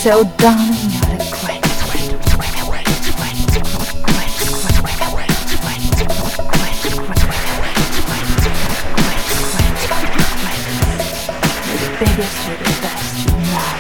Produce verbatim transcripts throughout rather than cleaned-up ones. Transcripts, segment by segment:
So darling, you're a quit. You're the biggest, you're the best, you know.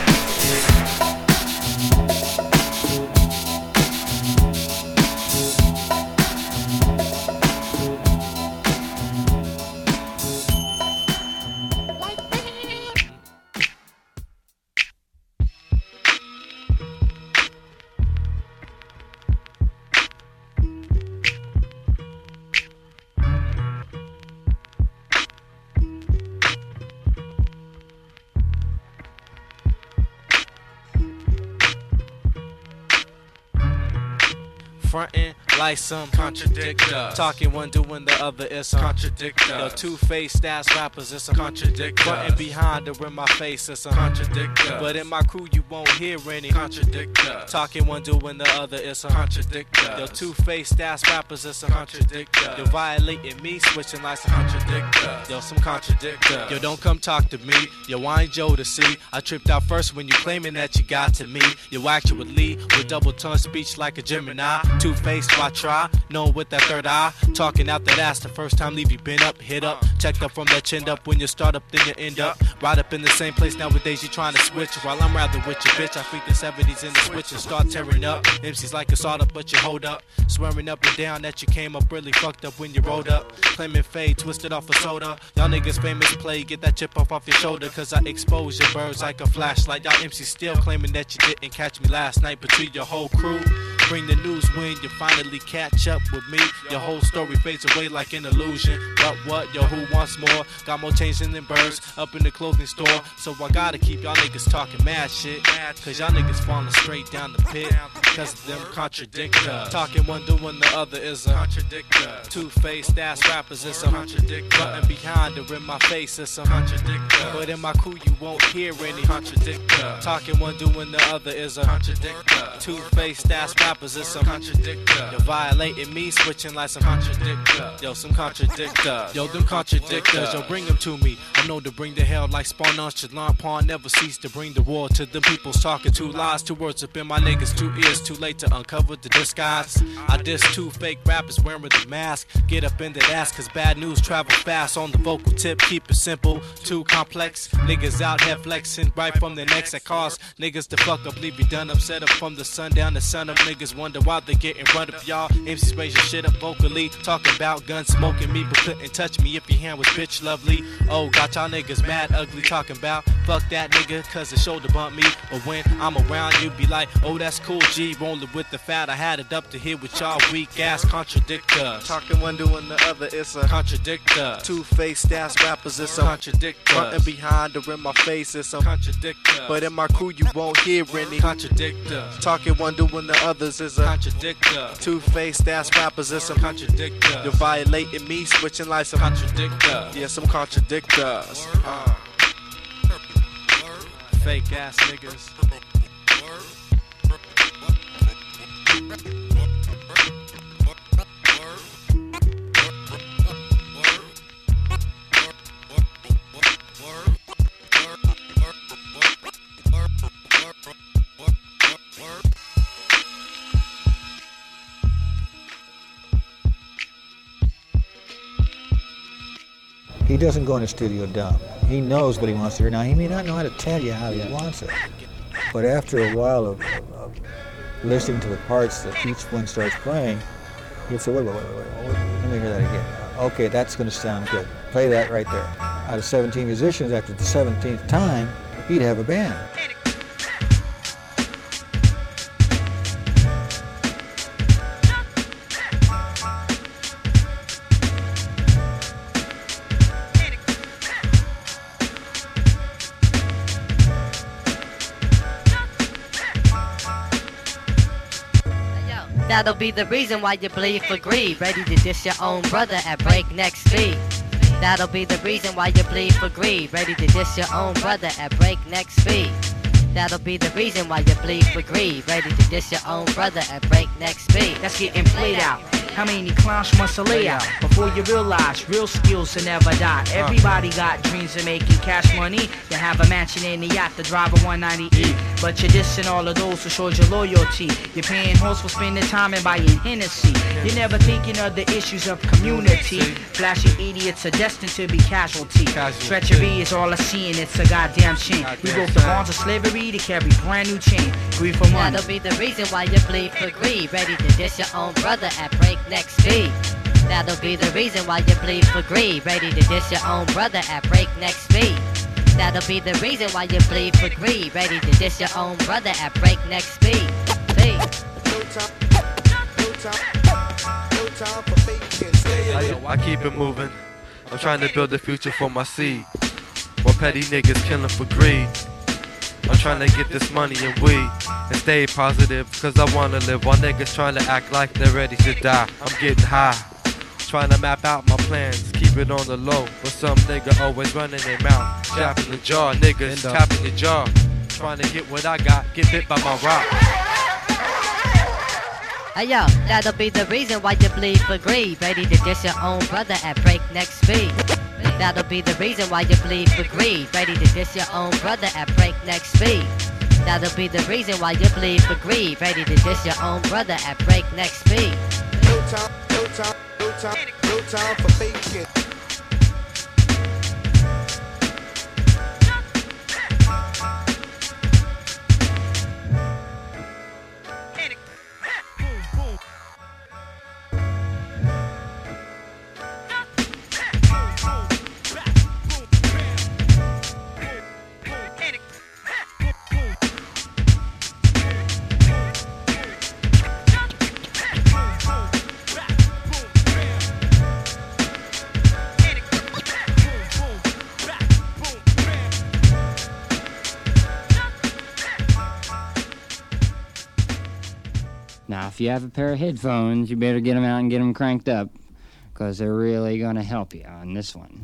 Frontin' like some contradictor. Talking one, doing the other is some contradictor. Yo, two-faced ass rappers is some contradictor. Frontin' behind or in my face is some contradictor. But in my crew you won't hear any contradictor. Talking one, doing the other is some contradictor. Yo, two-faced ass rappers is some contradictor. Yo, violating me, switching like some contradictor. Yo, some contradictor. Yo, don't come talk to me. Yo, I ain't Joe to see. I tripped out first when you claiming that you got to me. Yo, actually with double tongue speech like a Gemini. Two-faced, why try? Knowing with that third eye. Talking out that ass the first time, leave you bent up, hit up. Checked up from that chin up. When you start up, then you end up right up in the same place. Nowadays you trying to switch. While I'm rather with your bitch, I freak the seventies in the switch and start tearing up. M Cs like a soda, but you hold up. Swearing up and down that you came up really fucked up when you rolled up. Claiming fade, twisted off a soda. Y'all niggas famous play, get that chip off off your shoulder. Cause I expose your birds like a flashlight. Y'all M Cs still claiming that you didn't catch me last night, but to your whole crew. Bring the news when you finally catch up with me. Your whole story fades away like an illusion. But what, yo, who wants more? Got more change than birds up in the clothing store. So I gotta keep y'all niggas talking mad shit. Cause y'all niggas falling straight down the pit. Cause of them contradictors. Talking one, doing the other is a contradictor. Two-faced ass rappers is a contradictor. Button behind or in my face is a contradictor. But in my crew you won't hear any contradictor. Talking one, doing the other is a contradictor. Two-faced ass rappers is some contradictor. You're violating me, switching like some contradictor. Yo, some contradictor. Yo, them contradictors. Yo, bring them to me. I'm known to bring the hell like spawn nonchalant. Pawn never cease to bring the war to them people's talking two lies. Two words up in my niggas, two ears. Too late to uncover the disguise. I diss two fake rappers wearing the mask. Get up in that ass, cause bad news travel fast. On the vocal tip, keep it simple. Too complex. Niggas out here flexing right from the necks that cause niggas to fuck up, leave you done upset up from the sun down the sun up. Niggas wonder why they getting run up, y'all. M Cs raise your shit up vocally. Talking about guns smoking me, but couldn't touch me if your hand was bitch lovely. Oh, got y'all niggas mad ugly. Talking about fuck that nigga, cause the shoulder bump me. But when I'm around, you be like, oh, that's cool, G. Rolling with the fat, I had it up to here with y'all weak ass contradictors. Talking one, doing the other, it's a contradictor. Two-faced ass rappers, it's a contradictor. Frontin' behind or in my face, it's a contradictor. But in my crew, you won't hear any contradictor. Talking one, doing the others is a contradictor. Two-faced ass rappers is some contradictor. You're violating me, switching like some contradictor. Yeah, some contradictors. Uh. Fake ass niggas. He doesn't go in the studio dumb. He knows what he wants to hear. Now, he may not know how to tell you how he wants it, but after a while of, of, of listening to the parts that each one starts playing, he'll say, wait, wait, wait, wait, wait, let me hear that again. Okay, that's going to sound good. Play that right there. Out of seventeen musicians, after the seventeenth time, he'd have a band. That'll be the reason why you bleed for greed. Ready to diss your own brother at breakneck speed. That'll be the reason why you bleed for greed. Ready to diss your own brother at breakneck speed. That'll be the reason why you bleed for greed. Ready to diss your own brother at breakneck speed. That's getting played out. How many clowns you must lay out before you realize real skills will never die? Everybody got dreams of making cash money, to have a mansion in a yacht, to drive a one ninety E. But you're dissing all of those who showed your loyalty. You're paying horse for spending time and buying Hennessy. You're never thinking of the issues of community. Flashy idiots are destined to be casualty. Treachery is all I see and it's a goddamn shame. We broke the bonds of slavery to carry brand new chain. Greed for money. That'll be the reason why you bleed for greed. Ready to diss your own brother at breakneck speed. That'll be the reason why you bleed for greed. Ready to diss your own brother at breakneck speed. That'll be the reason why you bleed for greed. Ready to diss your own brother at breakneck speed. Speed. No time, no time, no time for faking. Stay in it. I, I keep it moving. I'm trying to build a future for my seed. While petty niggas killing for greed. I'm trying to get this money and weed and stay positive, cause I wanna live while niggas trying to act like they're ready to die. I'm getting high, trying to map out my plans, keep it on the low. But some nigga always running their mouth, tapping the jaw, niggas tapping the jaw, trying to get what I got, get bit by my rock. Hey yo, that'll be the reason why you bleed for greed. Ready to diss your own brother at breakneck speed. That'll be the reason why you bleed for greed. Ready to diss your own brother at breakneck speed. That'll be the reason why you bleed for greed. Ready to diss your own brother at breakneck speed. No time, no time, no time, no time for faking. Now, if you have a pair of headphones, you better get them out and get them cranked up, because they're really going to help you on this one.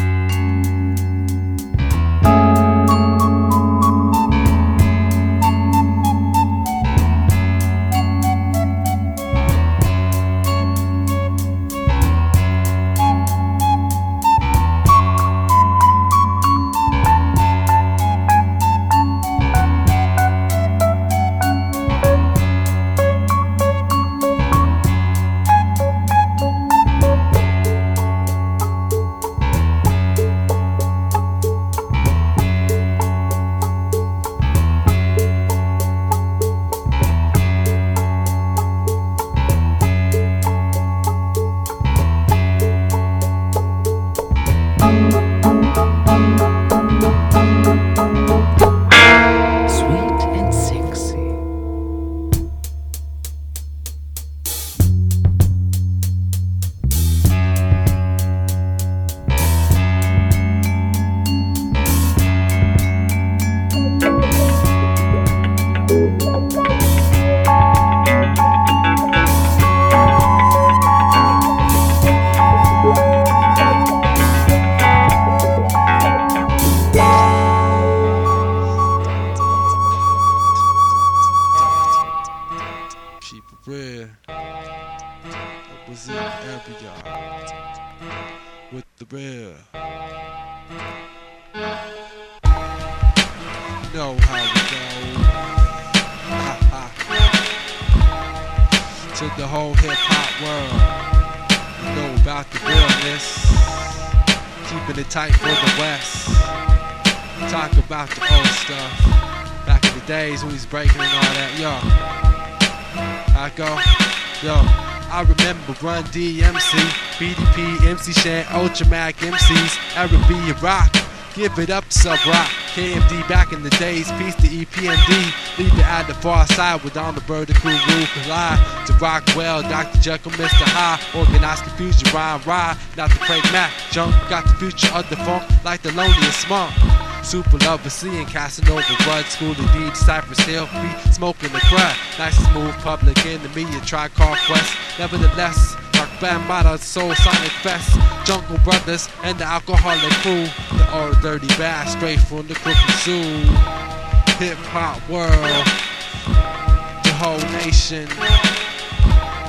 Know how we go. Ha, ha. To the whole hip-hop world, you know about the realness, keeping it tight for the West. Talk about the old stuff, back in the days when we was breaking and all that. Yo, I go, yo, I remember Run D M C, B D P, M C Shan, Ultra Mac M Cs, Arabi Rock. Give it up, sub rock. K M D back in the days, peace to E P M D. Leave it at the far side with on the vertical roof. Collide to rock well, Doctor Jekyll, Mister High. Organized confusion, rhyme, ride. Not the Craig Mack, junk. Got the future of the funk like the loneliest monk. Super lover, seeing Casanova, Rud, School of Deeds, Cypress Hill, beat, smoking the crud. Nice and smooth, public enemy, a tri-car quest. Nevertheless, Rock Bambaataa, Soul Sonic Fest, Jungle Brothers, and the Alcoholic Crew. The old dirty bass, straight from the Crooked Zoo. Hip hop world, the whole nation.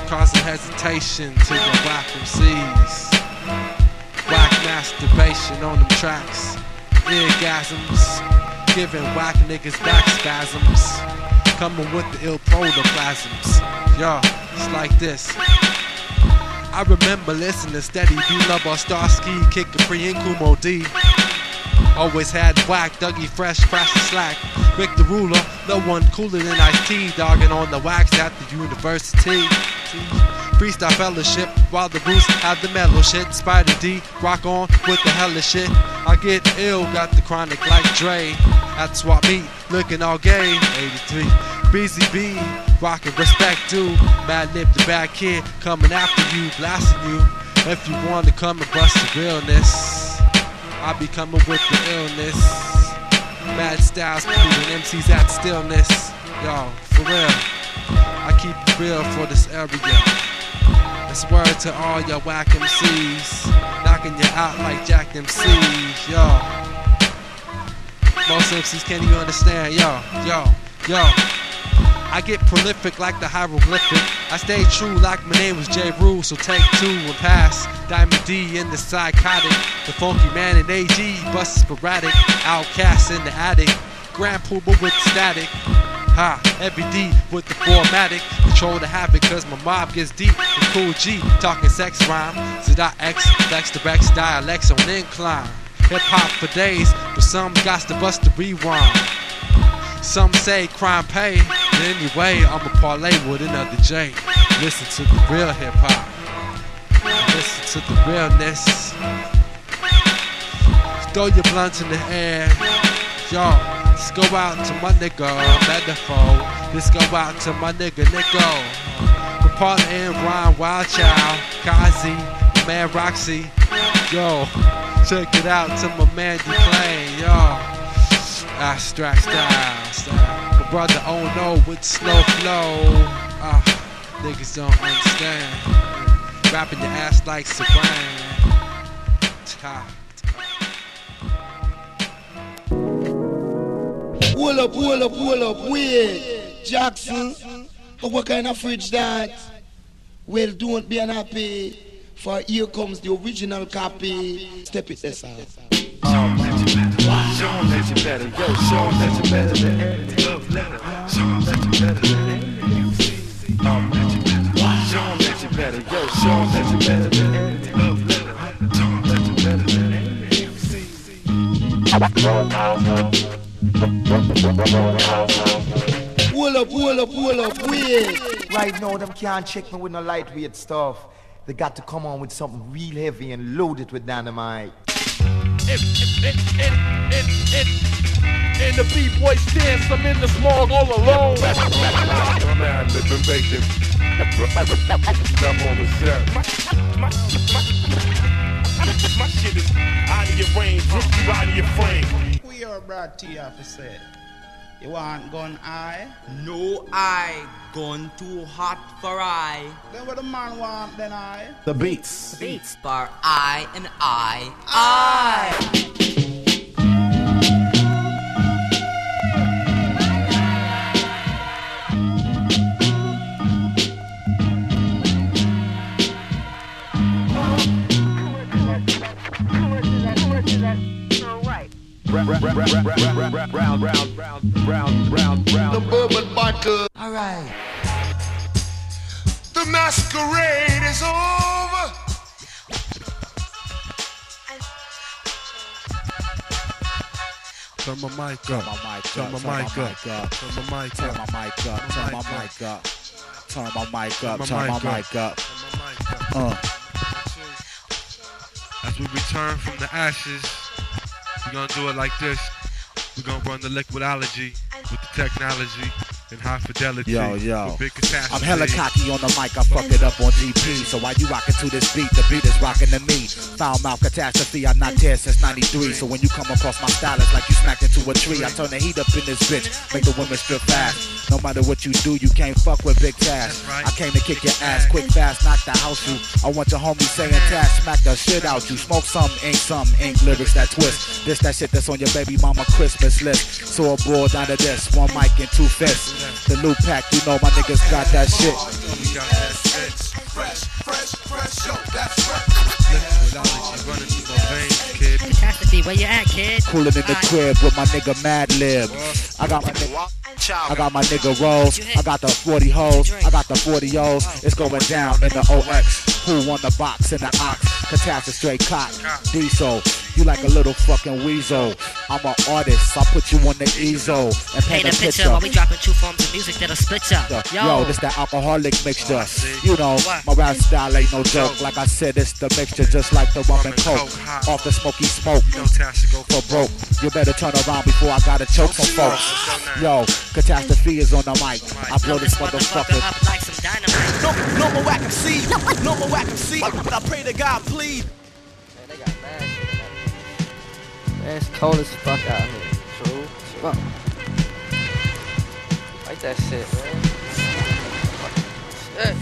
causing hesitation to the whack M Cs. Whack masturbation on them tracks. Eargasms, giving whack niggas back spasms. Coming with the ill protoplasms. Yo, it's like this. I remember listening steady, B-Love or Starsky, Kid Capri and Kumo D. Always had whack, Dougie Fresh, Crash the Slack, Rick the Ruler, no one cooler than Ice-T, dogging on the wax at the university. Freestyle fellowship, while the Roots have the mellow shit. Spider D, rock on with the hella shit. I get ill, got the chronic like Dre. At the swap meet, looking all gay. eighty-three, B Z B, rockin' respect due. Mad Lip the bad kid, coming after you, blasting you. If you wanna come and bust the realness, I be coming with the illness. Mad styles, proving M Cs at stillness. Yo, for real, I keep it real for this area. It's word to all your whack M Cs, knocking you out like Jack M Cs. Yo, most M Cs can't even understand. Yo, yo, yo. I get prolific like the hieroglyphic. I stay true like my name was J. Rule, so take two and pass. Diamond D in the psychotic, the funky man in A G, bust sporadic. Outcast in the attic, Grand Poobah with static. Ha, every D with the formatic. Control the habit cause my mob gets deep. The cool G, talking sex rhyme. Zedot X, Lex to Rex, dialects on incline. Hip hop for days, but some got to bust the rewind. Some say crime pay, but anyway, I'ma parlay with another J. Listen to the real hip hop. Listen to the realness. Throw your blunts in the air. Yo, let's go out to my nigga, metaphor. Let's go out to my nigga, Nico. The partner in Ryan Wild Child, Kazi, my man Roxy. Yo, check it out to my man D-Plane, yo. Abstract style, style. My brother oh no with slow flow. Ah, niggas don't understand. Rapping your ass like Saran. Ta. Hold up, hold up, hold up, wait, Jackson. Oh, what kind of fridge that? Well, don't be unhappy, for here comes the original copy. Step it this out. Show 'em that you better, yo, show 'em that you better than any love letter. Show 'em that you better than any M C. Um, show 'em that you better, yo, show 'em that you better than any love letter. Show 'em that you better than any M C. Hold up, hold up, hold up, wait. Right now, them can't check me with no lightweight stuff. They got to come on with something real heavy and load it with dynamite. And, and, and, and, and, and the B-boys dance, I'm in the smog all alone. Man, living bacon. I'm on the set. My, my, my, my shit is out of your range, rip you out of your frame. We are brought to you for said. You want gun eye? No eye, gun too hot for eye. Then what the man want then I? The beats. The beats bar I and I. I. Round, round, round, round, round, round, round. The bourbon bottle. All right. The masquerade is over. Turn my mic up. Turn my mic up. Turn my mic up. Turn my mic up. Turn my mic up. Turn my mic up. Turn my mic up. Uh. As we return from the ashes, we're gonna do it like this. We're gonna run the liquidology with the technology and high fidelity. Yo, yo. Big catastrophe. I'm hella cocky on the mic, I fuck it up on G P. So while you rockin' to this beat, the beat is rockin' to me. Foul mouth catastrophe, I not tear since ninety-three. So when you come across my style, it's like you smacked into a tree. I turn the heat up in this bitch, make the women strip fast. No matter what you do, you can't fuck with Big Task. I came to kick your ass quick, fast, knock the house you. I want your homie saying Task, smack the shit out you. Smoke some ink, some ink, lyrics that twist. This that shit that's on your baby mama Christmas list. So abroad down to this, one mic and two fists. The new pack, you know my niggas got that shit. We got that shit. Fresh, fresh, fresh, yo, that's fresh. Liquinology running through my veins, kid. Catastrophe, where you at, kid? Coolin' in the crib with my nigga Mad Lib. I got my nigga. I got my nigga Rose, I got the forty hoes, I got the forty O's, it's going down in the O X. Who won the box in the ox? Catastrophe straight cock, diesel. You like a little fucking weasel. I'm an artist, I put you on the easel and paint, Paint a a picture picture. while we dropping two forms of music that'll split ya. Yo, Yo, this that alcoholic mixture. You know, my rap style ain't no joke. Like I said, it's the mixture just like the rum and coke. Off the smoky smoke, for broke. You better turn around before I gotta choke some folks. Yo, Catastrophe is on the mic. I blow this motherfucker up like some dynamite. No, no more whack M C, no more whack M C. But I pray to God, please. Man, they got mad shit out. Man, it's cold as fuck out here. True as fuck. Like that shit, man. Shit.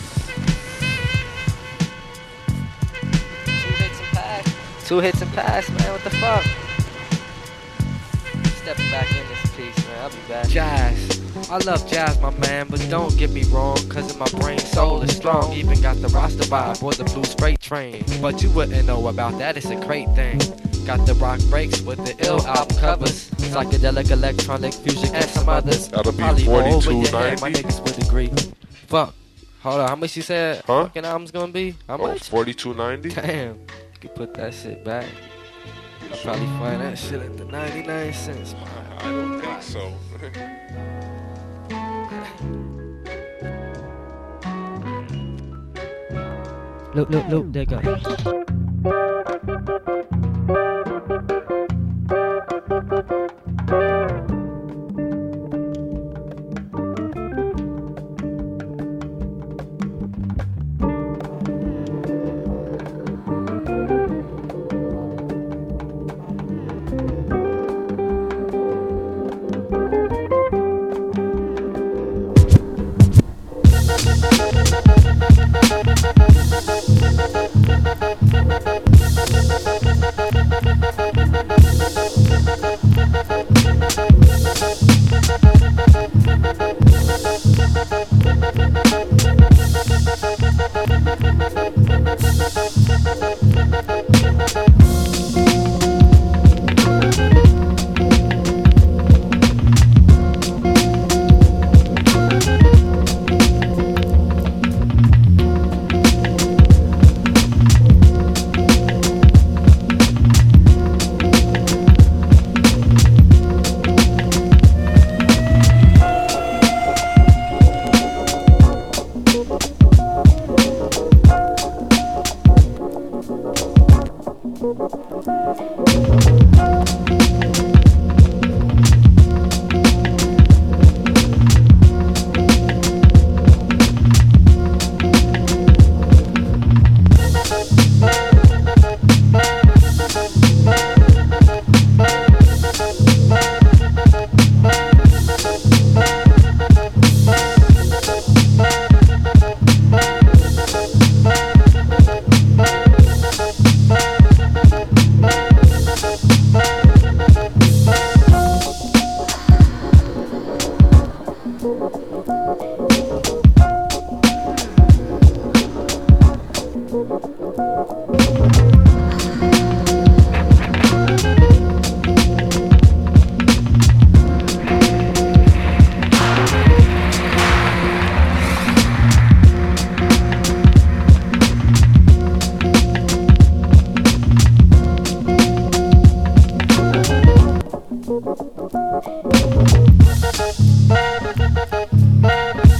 Two hits and pass. Two hits and pass, man. What the fuck? Stepping back in this piece, man. I'll be back. Jazz. I love jazz, my man, but don't get me wrong, cause in my brain, soul is strong. Even got the roster vibe or the blues freight train. But you wouldn't know about that, it's a great thing. Got the rock breaks with the ill album covers. Psychedelic, electronic, fusion, and some others. That'll be Probably more over forty-two your head, my ninety. niggas would agree. Fuck. Hold on, how much you said Huh? fucking album's gonna be? How Oh, much? forty-two ninety? Damn. You could put that shit back. I'll probably find that shit at the ninety-nine cents. I don't think so. Look, look, look, there go.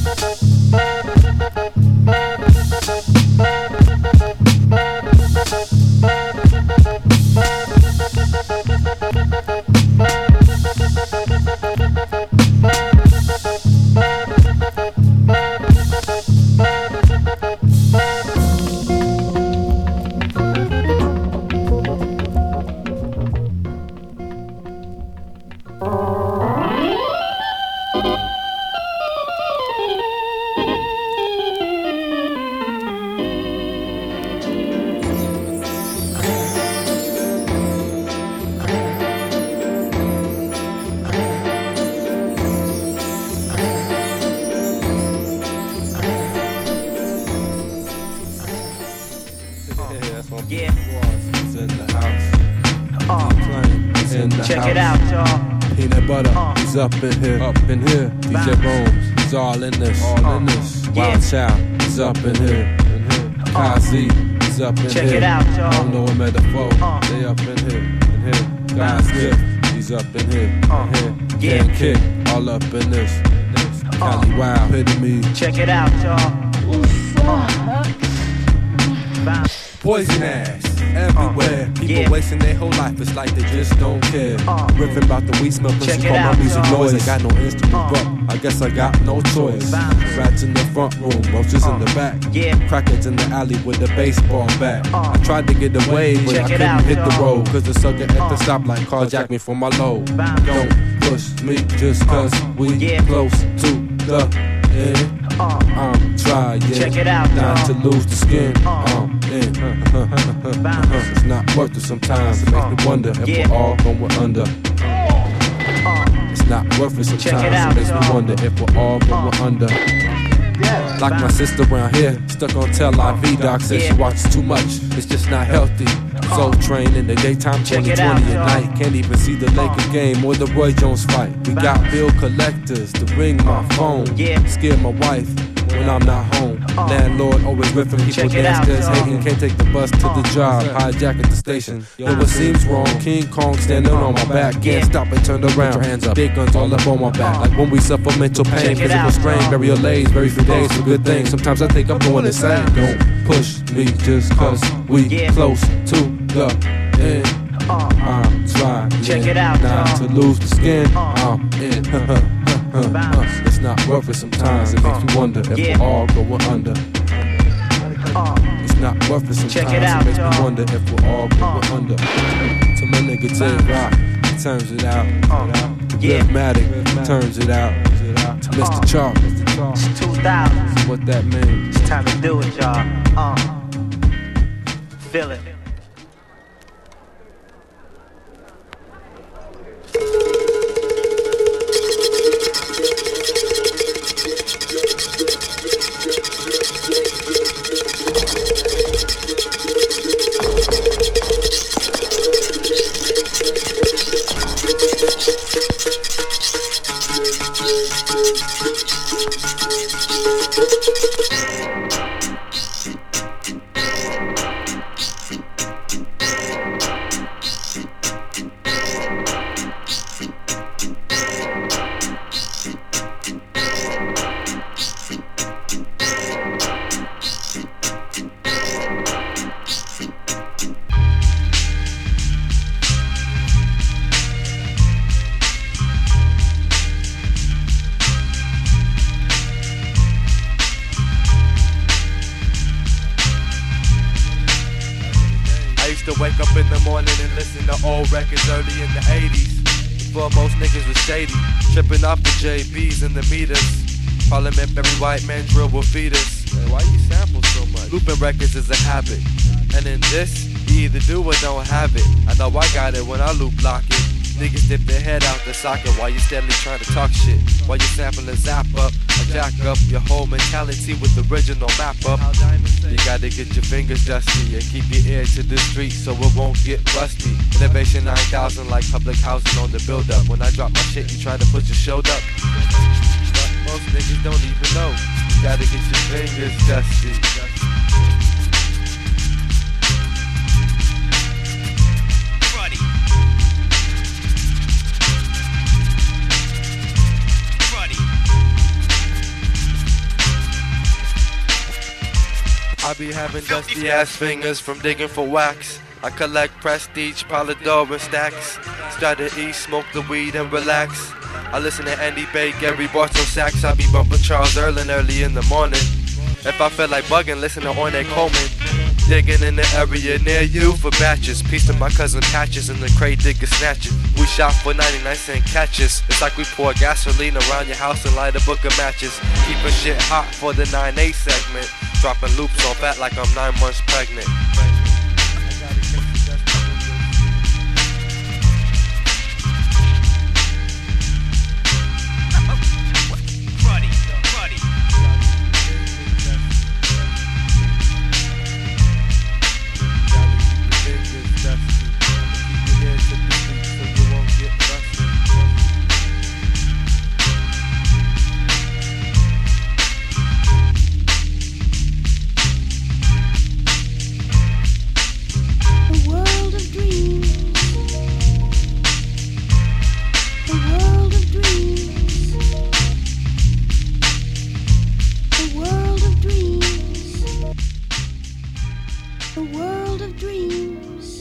We'll be right back. that's what Yeah. It's in the house. Uh, It's in the check house. it out, y'all. Peanut butter, Uh. he's up in here, up in here. D J Bones, he's all in this, all Uh. in this. Yeah. Wild Child, he's up in here, in here. Kazi, he's up in Check here. it out, y'all. Don't know a metaphor, Uh. they up in here, in here. God's gift, he's up in here, Uh. in here. Yeah. Dan Kick, all up in this. this. Cali Wild, epitome. Check it out, y'all. Uh, Poison ass everywhere. Uh, People yeah. wasting their whole life. It's like they just don't care. Uh, Riffing about the weed smell, check pussy it call my out, music y'all. noise. I got no instrument, Uh, but I guess I got no choice. Bounce. Rats in the front room, roaches in the back. yeah. Crackheads in the alley with a baseball bat. Uh, I tried to get away, but check I it couldn't out, hit the y'all. road. Cause the sucker at the Uh, stoplight carjacked me for my load. Bounce. Don't push me just cause we yeah. close to the end. Uh, I'm trying check it out, not y'all. to lose the skin. Uh, I'm in. Bounce. It's not worth it sometimes. It makes me wonder if Yeah. we're all going under. uh, It's not worth it sometimes. Check it out, It makes me y'all. wonder if we're all going under. Like my sister around here, stuck on Tel Aviv. Doc says she Yeah. watches too much. It's just not healthy. Soul Train in the daytime, Check twenty it twenty out, at y'all. night. Can't even see the Lakers game or the Roy Jones fight. We got bill collectors to ring my phone. Yeah. Scare my wife when I'm not home. Uh. Landlord always riffing people Check it out, downstairs y'all. hating. Can't take the bus to the job. Hijack at the station. Yo, what seems wrong? King Kong standing on my back. Can't Yeah. stop and turn around. Put your hands up. Big guns all up on my back. Like when we suffer mental pain, Check it physical out, strain, y'all. burial lays, very few days for good things. Sometimes I think I'm going insane. Don't push me just cause we Yeah. close to the end. uh, I'm trying Check it out, not y'all. to lose the skin. Uh. I'm in. It's not worth it sometimes. It makes me wonder if Yeah. we're all going under. uh, It's not worth it sometimes. Check it out, It makes me y'all. wonder if we're all going Uh. under. To my nigga Tay Rock, he turns it out. Uh. Yeah. Rhythmatic turns it out. To Mister Uh. Chalk, it's two thousand. what that means. It's time to do it, y'all. Uh, feel it. I used to wake up in the morning and listen to old records early in the eighties. Before most niggas was shady, tripping off the J Bs and the meters. Parliament, every white man drill will feed us. Man, why you sample so much? Looping records is a habit, and in this, you either do or don't have it. I know I got it when I loop lock it. Niggas dip their head out the socket while you steadily trying to talk shit. While you sample and zap up, I jack up your whole mentality with the original map up. You gotta get your fingers dusty and keep your ear to the street so it won't get rusty. Innovation nine thousand like public housing on the build up. When I drop my shit, you try to put your shoulder up. But most niggas don't even know. You gotta get your fingers dusty. I be having dusty ass fingers from digging for wax. I collect prestige, Polydor and stacks. Start to eat, smoke the weed and relax. I listen to Andy Bay, Gary Bartow Sax. I be bumping Charles Erlin early in the morning. If I feel like bugging, listen to Ornette Coleman. Digging in the area near you for batches. Peace to my cousin Patches and the crate digger snatches. We shop for ninety-nine cent catches. It's like we pour gasoline around your house and light a book of matches. Keeping shit hot for the nine eight segment. Dropping loops on fat like I'm nine months pregnant. a world of dreams.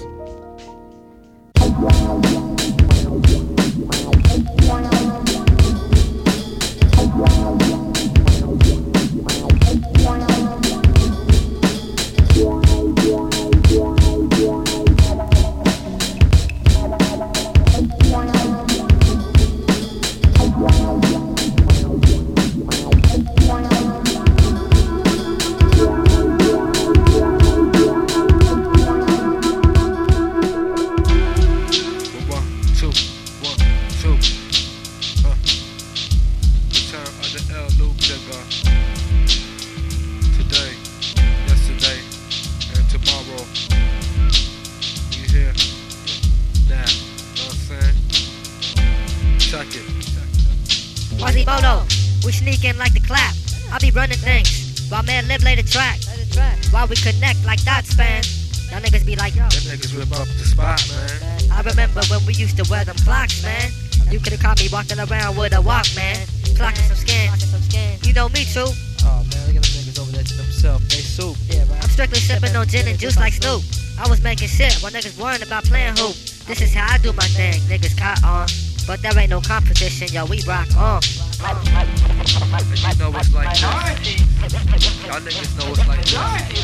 Quasimodo, we sneak in like the clap. I be running things while man live lay the track. While we connect like dot span. Y'all niggas be like, yo. Them niggas rip up the spot, man. I remember when we used to wear them clocks, man. You could've caught me walking around with a Walkman, clocking some skin. You know me too. Oh man, look at them niggas over there to themselves. They soup. Yeah, right. I'm strictly sipping on gin and juice like Snoop. I was making shit while niggas worrying about playing hoop. This is how I do my thing, niggas caught on. But there ain't no competition, yo, we rock on. And you know it's like this. Y'all niggas know it's like this.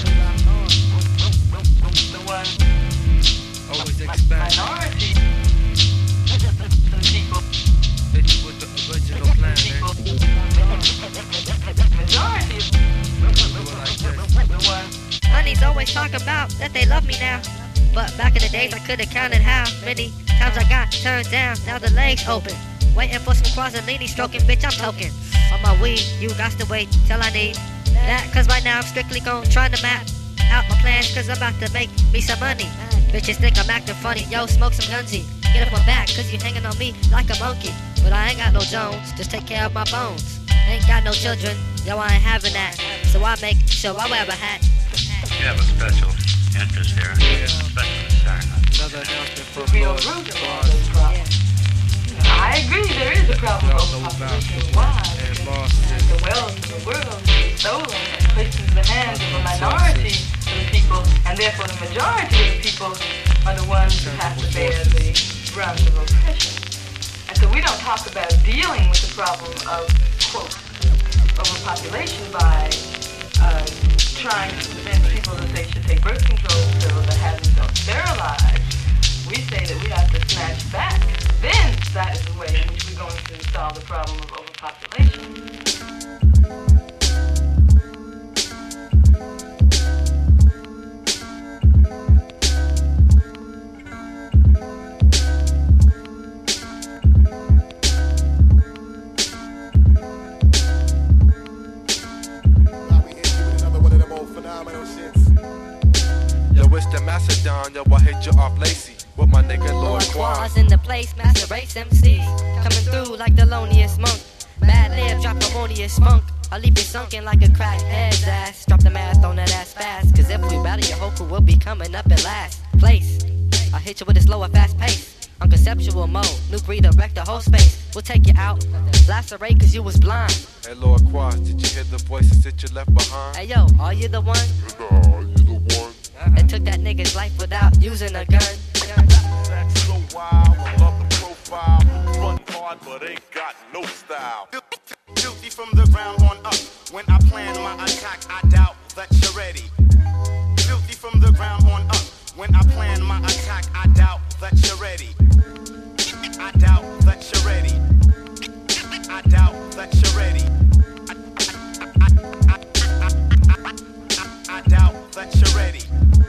Always expand. Hit you with the original plan, man. Honeys always talk about that they love me now. But back in the days I could've counted how many times I got turned down. Now the legs open, waiting for some Quasolini stroking, bitch I'm token. On my weed, you got to wait till I need that. Cause right now I'm strictly gon' trying to map out my plans. Cause I'm about to make me some money. Bitches think I'm acting funny, yo smoke some gunsy. Get up my back cause you hanging on me like a monkey. But I ain't got no Jones, just take care of my bones. Ain't got no children, yo I ain't having that. So I make sure I wear a hat. You have a special interest here. Yeah. Special concern. Another announcement for real root of all those problems. I agree, there is a problem of overpopulation. Why? The wealth of the world is stolen and placed into the hands of a minority of the people, and therefore the majority of the people are the ones who have to bear the brunt of oppression. And so we don't talk about dealing with the problem of, quote, overpopulation by uh, trying to convince people that they should take birth control pills or have themselves sterilized. We say that we have to snatch back. Then that is the way in which we're going to solve the problem of overpopulation. Macedon, yo, I hit you off Lacey with my nigga Lord Quaz. In the place, master race M Cs coming through like the loneliest monk. Mad lib, drop harmonious funk. I'll leave you sunken like a crackhead's ass. Drop the math on that ass fast. Cause if we battle, your whole crew will be coming up in last place. I hit you with a slower, fast pace. On conceptual mode, new breed wreck the whole space. We'll take you out, lacerate cause you was blind. Hey Lord Quaz, did you hear the voices that you left behind? Hey yo, are you the one? Are you the one? And took that nigga's life without using a gun. That's so wild, I love the profile. Run hard, but ain't got no style. Guilty from the ground on up. When I plan my attack, I doubt that you're ready. Guilty from the ground on up. When I plan my attack, I doubt that you're ready. I doubt that you're ready. I doubt that you're ready. I doubt that you're ready.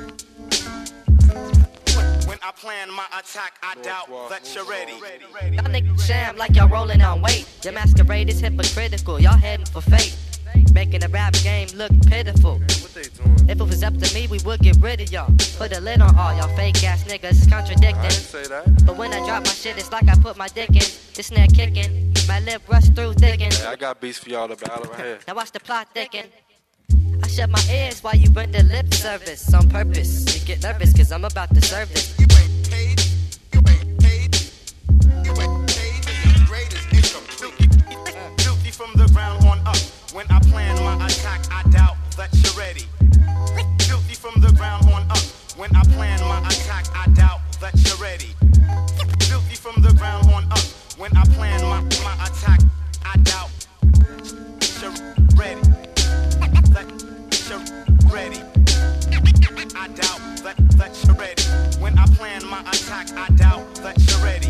When I plan my attack, I doubt that you're ready. Y'all niggas sham like y'all rolling on weight. Your masquerade is hypocritical. Y'all heading for fate. Making the rap game look pitiful. What they doing? If it was up to me, we would get rid of y'all. Put a lid on all y'all fake ass niggas contradicting. I didn't say that. But when I drop my shit, it's like I put my dick in. This snare kicking, my lip rush through thicken. Hey, I got beats for y'all to battle right here. Now watch the plot thicken. I shut my ears while you render lip service on purpose. You get nervous cause I'm about to serve this. You ain't paid, you ain't paid, you ain't paid, the greatest income. Guilty from the ground on up. When I plan my attack, I doubt that you're ready. Guilty from the ground on up. When I plan my attack, I doubt that you're ready. Filthy from the ground on up. When I plan my, my attack, I doubt you're ready. That you're ready. I doubt that, that you're ready. When I plan my attack, I doubt that you're ready.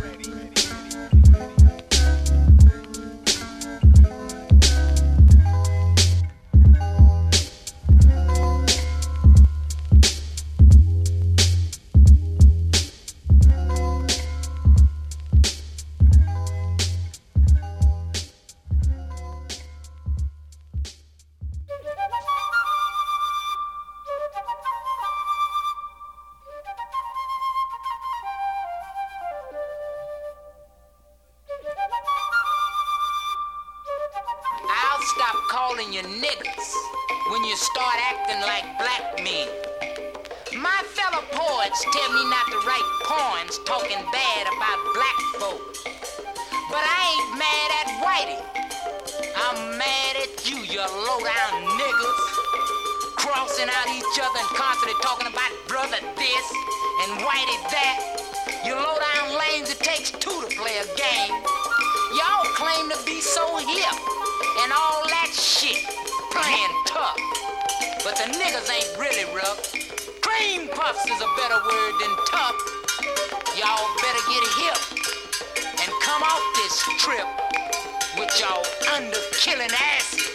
Stop calling you niggas when you start acting like black men. My fellow poets tell me not to write poems talking bad about black folks. But I ain't mad at Whitey. I'm mad at you, you low-down niggas. Crossing out each other and constantly talking about brother this and Whitey that. You low-down lames, it takes two to play a game. Y'all claim to be so hip and all that shit, playing tough. But the niggas ain't really rough. Cream puffs is a better word than tough. Y'all better get hip and come off this trip with y'all under-killing asses.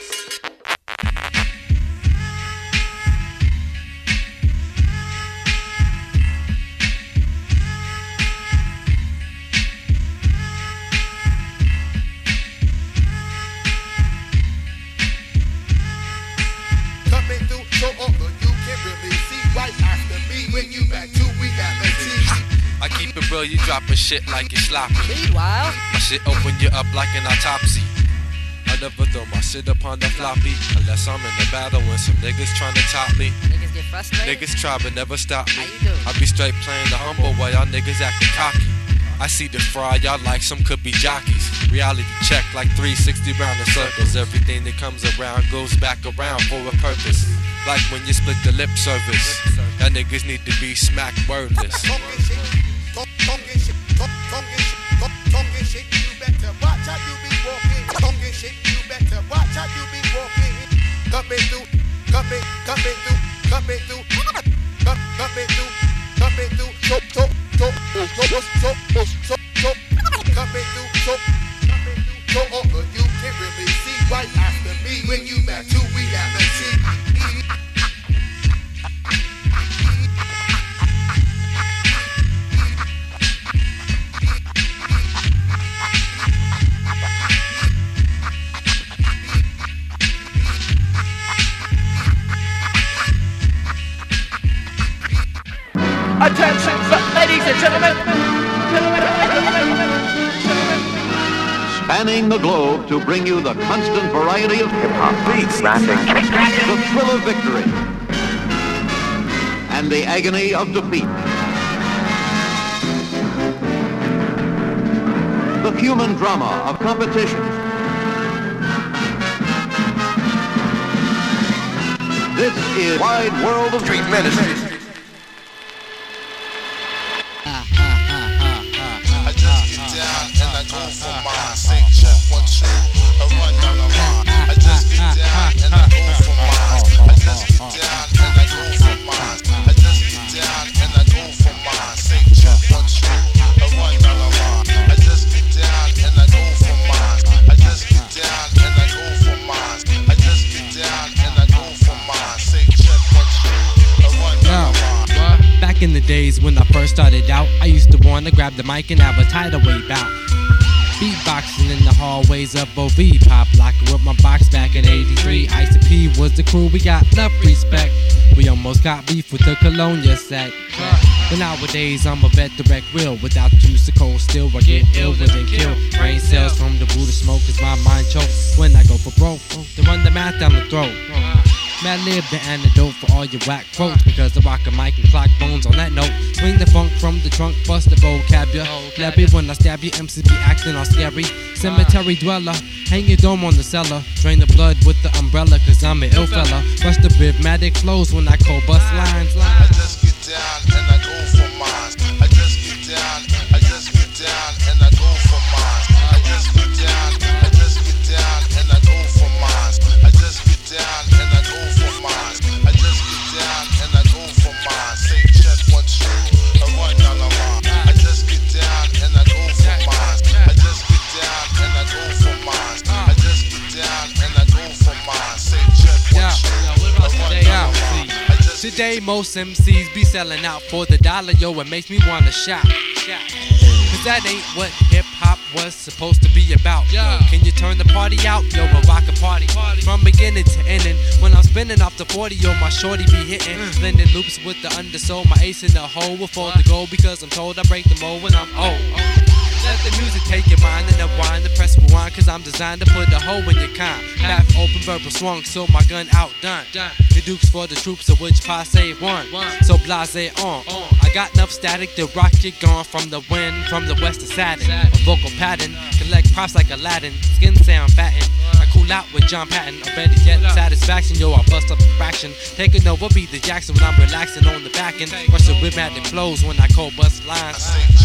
I keep it real, you dropping shit like it's sloppy. Meanwhile, my shit open you up like an autopsy. I never throw my shit upon the floppy unless I'm in a battle when some niggas tryna top me. Niggas get frustrated. Niggas try but never stop me. How you doing? I be straight playing the humble while y'all niggas acting cocky. I see the fry, y'all like some could be jockeys. Reality check like three sixty round in circles. Everything that comes around goes back around for a purpose. Like when you split the lip service. Y'all niggas need to be smack wordless. Talking shit, talking shit, you better watch how you be walking. Talking shit, you better watch how you be walking. Coming through, coming, coming through, coming through, coming through, coming through. So, so, so, so, so, so, so, so, coming through, so, coming through. So all of you can really see right after me when you back to reality. Attention, ladies and gentlemen. Spanning the globe to bring you the constant variety of hip-hop beats, rapping, the thrill of victory, and the agony of defeat. The human drama of competition. This is Wide World of Street Ministries. I go for mine, say check one, two, I run down the line. I just get down and I go for mine. I just get down and I go for mine. I just get down and I go for mine. Say check one, two, I run down the line. I just get down and I go for mine. I just get down and I go for mine. I just get down and I go for mine. Say check one, two, I run down the line. Back in the days when I first started out, I used to wanna grab the mic and have a tidal wave out. Beatboxing in the hallways of O V, pop locking with my box back in eighty-three. Ice and P was the crew, we got enough respect. We almost got beef with the Colonia set. But nowadays I'm a vet direct will. Without juice or cold still, I get ill within kill. Brain cells from the Buddha smoke is my mind choke. When I go for broke, they run the math down the throat. Mad lib the antidote for all your whack quotes, because I rock a mic and clock bones on that note. Swing the funk from the trunk, bust the vocabulary. Flabby when I stab you, M Cs be acting all scary. Cemetery dweller, hang your dome on the cellar. Drain the blood with the umbrella, cause I'm an ill fella. Bust the rhythmatic flows when I cold bust lines. I just get down day most M Cs be selling out for the dollar, yo, it makes me wanna shout. Cause that ain't what hip-hop was supposed to be about. Yo, can you turn the party out? Yo, but rock a party. party from beginning to ending. When I'm spinning off the forty, yo, my shorty be hitting. Mm. Blending loops with the undersoul. My ace in the hole will fall to go because I'm told I break the mold when I'm old. Let the music take your mind and unwind the press rewind, cause I'm designed to put a hole in your kind. Path open, verbal swung, so my gun outdone. The dukes for the troops of which passe one. So blase on. I got enough static to rock it gone from the wind, from the west to Saturn. A vocal pattern, collect props like Aladdin. Skin sound fatten. I cool out with John Patton, or better yet, satisfaction. Yo, I bust up the fraction. Taking over beat the Jackson when I'm relaxing on the back end. Rush the rhythmatic flows when I cold bust lines.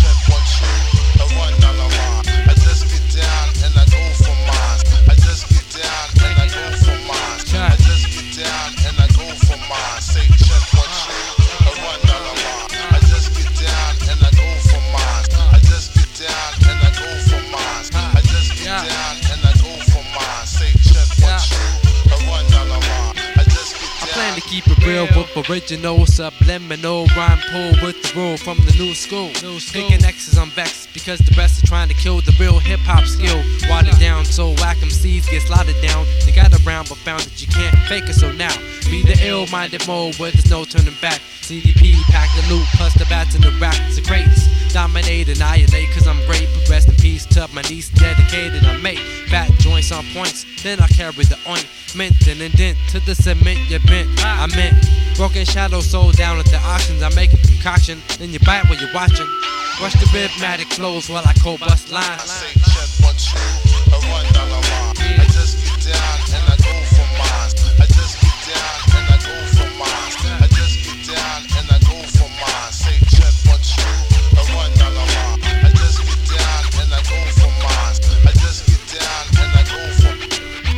A one dollar line. I just get down and I go for mine. I just get down and I go for mine. I just get down and I go for mine. Say check one two. A one dollar line. I just get down and I go for mine. I just get down and I go for mine. I just get down and I go for mine. Say check one two. A one dollar line. I just get down. I plan to keep it real with original, subliminal rhyme pull with the rule from the new school. Picking X's I'm vexed because the rest are trying to kill the real hip hop skill. Watered down so whack M Cs get slotted down. They got around but found that you can't fake it, so now be the ill-minded mode where there's no turning back. C D P pack the loot plus the bats and the rats, the crates. Dominate, annihilate, cause I'm great. But rest in peace to my niece, dedicated. I make fat joints on points, then I carry the ointment, then indent to the cement you bent. I meant broken shadow sold down at the auctions. I make a concoction, then you bite while you're watching. Rush the rhythmatic flows while I cold bust lines. I say check one two, a one dollar line. I just get down and I go for mine. I just get down and I go for mine. I just get down and I go for mine. Say check one two, a one dollar line. I just get down and I go for mine. I just get down and I go for mine.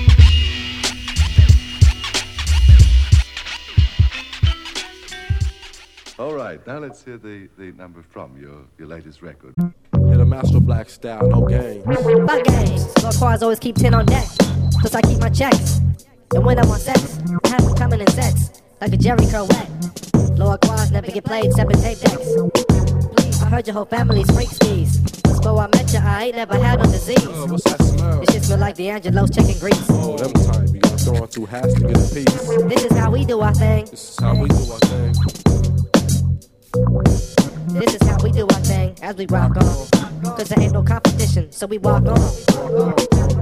All right, now let's hear the, the number from your, your latest record. Hit a Master Black style, no games. Fuck games. Lord Quads always keep ten on deck. Plus I keep my checks. And when I'm on sex, I have them coming in sets. Like a Jerry curl wet. Lord Quads never get played except in tape decks. Please, I heard your whole family's freak skis. Before I met you, I ain't never had no disease. Uh, what's that smell? This shit smell like D'Angelo's chicken grease. Oh, them type. You gotta throw on through hats to get a piece. This is how we do our thing. This is how we do our thing. This is how we do our thing as we rock on. Cause there ain't no competition, so we walk on.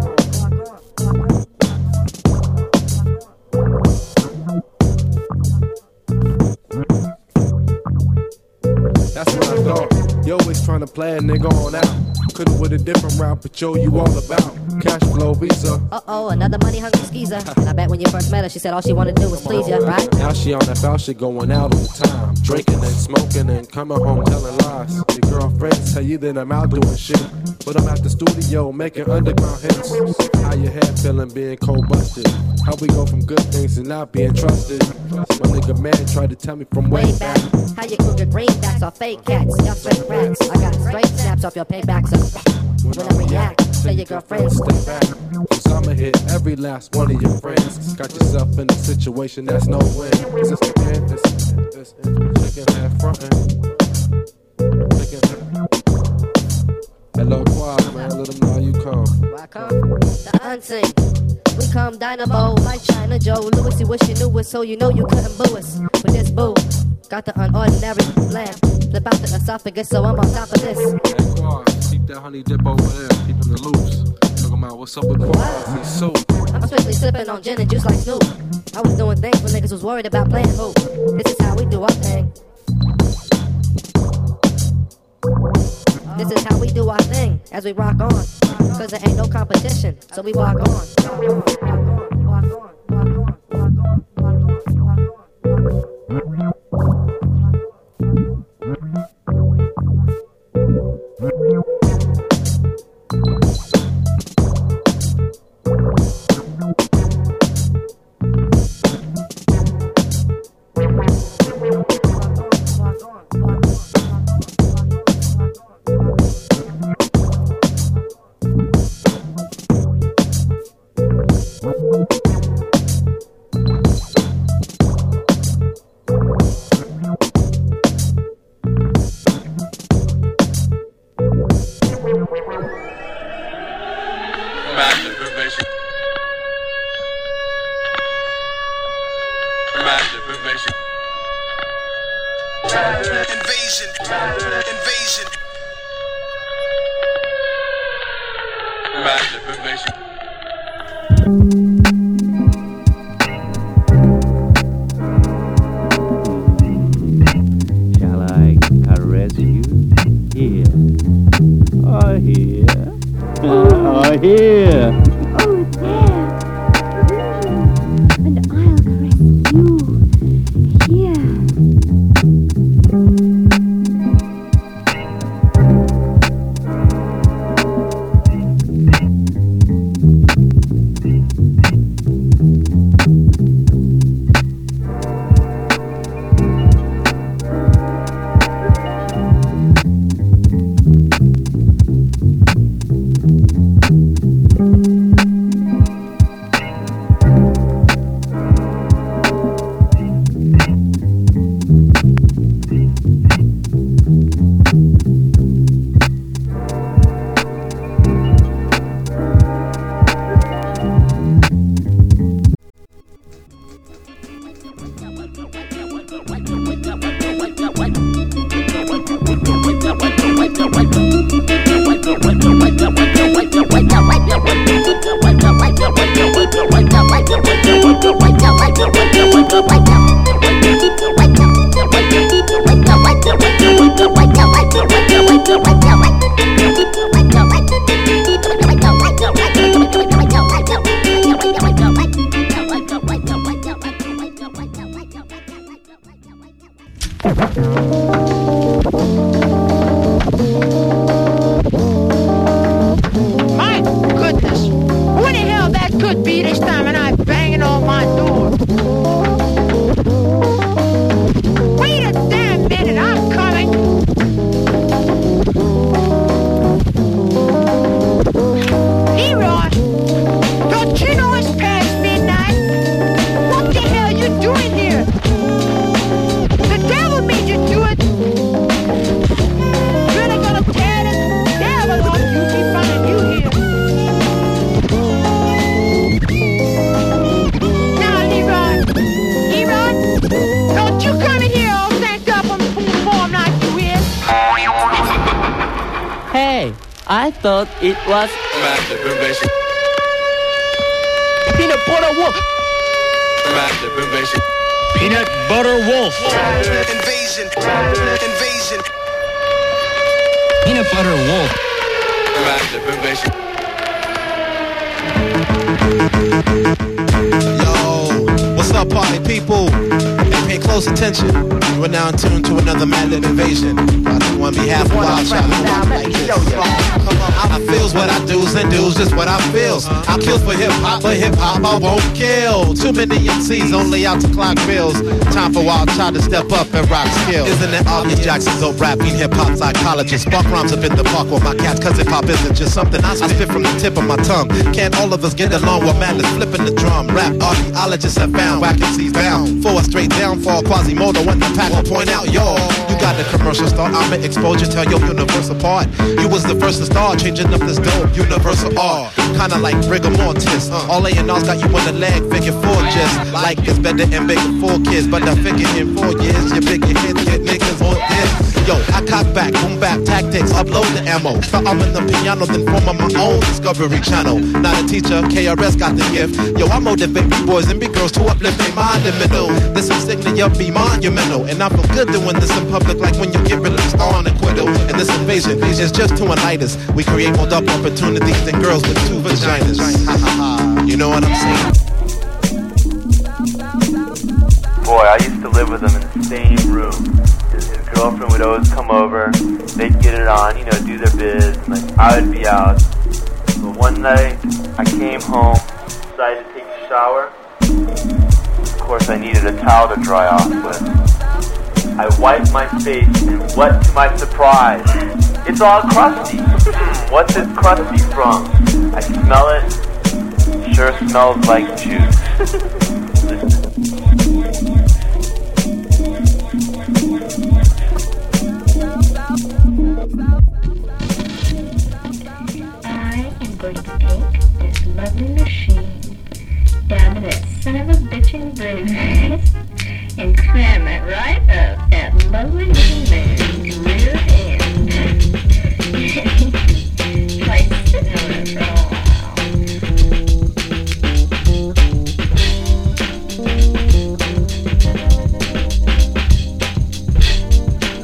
That's what I thought. You always trying to play a nigga on out. Could've with a different route, but yo, you all about cash flow, Visa. Uh-oh, another money-hungry skeezer. And I bet when you first met her, she said all she wanted to do was please you, right? Now she on that foul shit going out all the time. Drinking and smoking and coming home telling lies. Your girlfriends tell you that I'm out doing shit, but I'm at the studio making underground hits. How your head feeling being cold busted? How we go from good things to not being trusted? My nigga man tried to tell me from way, way back. How you cook your greenbacks or fake cats? Y'all straight rats. I got straight snaps off your payback, so when I react, tell your girlfriends step back. Cause I'ma hit every last one of your friends. Got yourself in a situation that's no win. Is this the end? This, this, this, chicken head frontin'. Chicken head. Hello, Quad, man. Let them know you come. Why come? The unseen. We come dynamo like China Joe. Louis, you wish you knew it, so you know you couldn't boo us. But this boo got the unordinary bland. Flip out the esophagus, so I'm on top of this. Hey, Quad, keep that honey dip over there. Keep them the loops. Talking about what's up with Quad. He's soup. I'm strictly sipping on gin and juice like Snoop. I was doing things when niggas was worried about playing hoop. This is how we do our thing. This is how we do our thing as we rock on. Cause there ain't no competition, so we walk on. Thank you. Invasion. Invasion. Massive invasion. Shall I caress you? Here. Oh, here. Oh, here. Oh, there. And I'll caress you. Here. My goodness, who the hell that could be this time and I'm banging on my door? Wait a damn minute, I'm coming. Leroy, don't you know it's past midnight? What the hell you doing here? The devil made you do it. Really gonna tear this devil off you, keep finding you here. Now, Leroy, Leroy, don't you come in here all stank up on the form like you is. Hey, I thought it was Massive invasion. Peanut butter wolf. Massive invasion. Peanut butter wolf. Invasion. Invasion. Peanut butter wolf. Massive invasion. Yo, what's up, party people? Hey, pay close attention. We're now in tune to another Madlib invasion. On behalf of our child, like this. I feels what I do's and do's just what I feels. I kill for hip hop, but hip hop I won't kill. Too many M Cs only out to clock bills. Time for Wild Child to step up and rock skills. Isn't it obvious Jackson's dope rapping hip hop psychologist? Spark rhymes up in the park with my cats, cause hip hop isn't just something I spit from the tip of my tongue. Can't all of us get along with Madlib flipping the drum? Rap archaeologists have found whack M Cs bound for a straight downfall. Quasimodo when the pack will point out, yo, you got the commercial star. I'm an exposure, tell your universe apart. You was the first to start changing up this dope universal art. Kinda like rigor mortis. All A and R's got you on the leg, figure four just like it's better and bigger for kids. But I figure in four years, your bigger hits get niggas on this. Yo, I cock back, boom back tactics, upload the ammo. Start on the piano, then form on my own Discovery Channel. Not a teacher, K R S got the gift. Yo, I motivate B-boys and B-girls to uplift their mind in middle. This insignia be monumental, and I feel good doing this in public like when you get released on acquittal. And this invasion is just to enlighten us. We create more double opportunities than girls with two vaginas. Ha ha ha. You know what I'm saying? Boy, I used to live with him in the same room. His, his girlfriend would always come over, they'd get it on, you know, do their biz, and like, I would be out. But one night, I came home, decided to take a shower. Of course, I needed a towel to dry off with. I wiped my face, and what to my surprise? It's all crusty. What's it crusty from? I smell it. Sure smells like juice. I am going to take this lovely machine down to that son of a bitch in brain and cram it right up that lovely